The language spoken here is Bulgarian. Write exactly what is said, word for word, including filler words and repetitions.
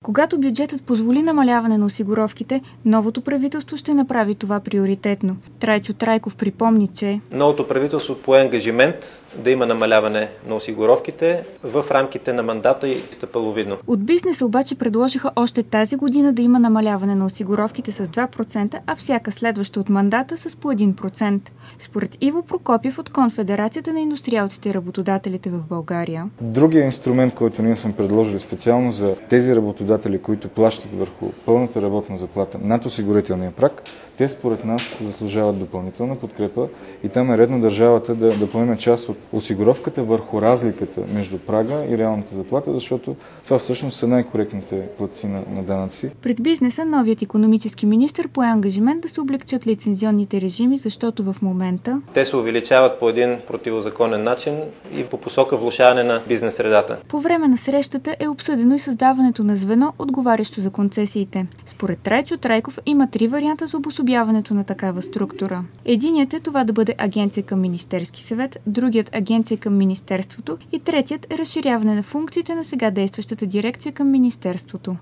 Когато бюджетът позволи намаляване на осигуровките, новото правителство ще направи това приоритетно. Трайчо Трайков припомни, че новото правителство пое ангажимент да има намаляване на осигуровките в рамките на мандата и стъпаловидно. От бизнеса обаче предложиха още тази година да има намаляване на осигуровките с два процента, а всяка следваща от мандата с по един процент. Според Иво Прокопиев от Конфедерацията на индустриалците и работодателите в България. Другия инструмент, който ние сме предложили специално за тези работодатели, които плащат върху пълната работна заплата над осигурителния праг, те според нас заслужават допълнителна подкрепа и там е редно държавата да, да поеме част от осигуровката върху разликата между прага и реалната заплата, защото това всъщност са най-коректните платци на, на данъци. Пред бизнеса новият икономически министър пое ангажимент да се облегчат лицензионните режими, защото в момента те се увеличават по един противозаконен начин и по посока влошаване на бизнес средата. По време на срещата е обсъдено и създаването на звено, отговарящо за концесиите. Според Трайчо Трайков има три варианта за обособяването на такава структура. Единият е това да бъде агенция към Министерски съвет, другият агенция към Министерството и третият е разширяване на функциите на сега действащата дирекция към Министерството.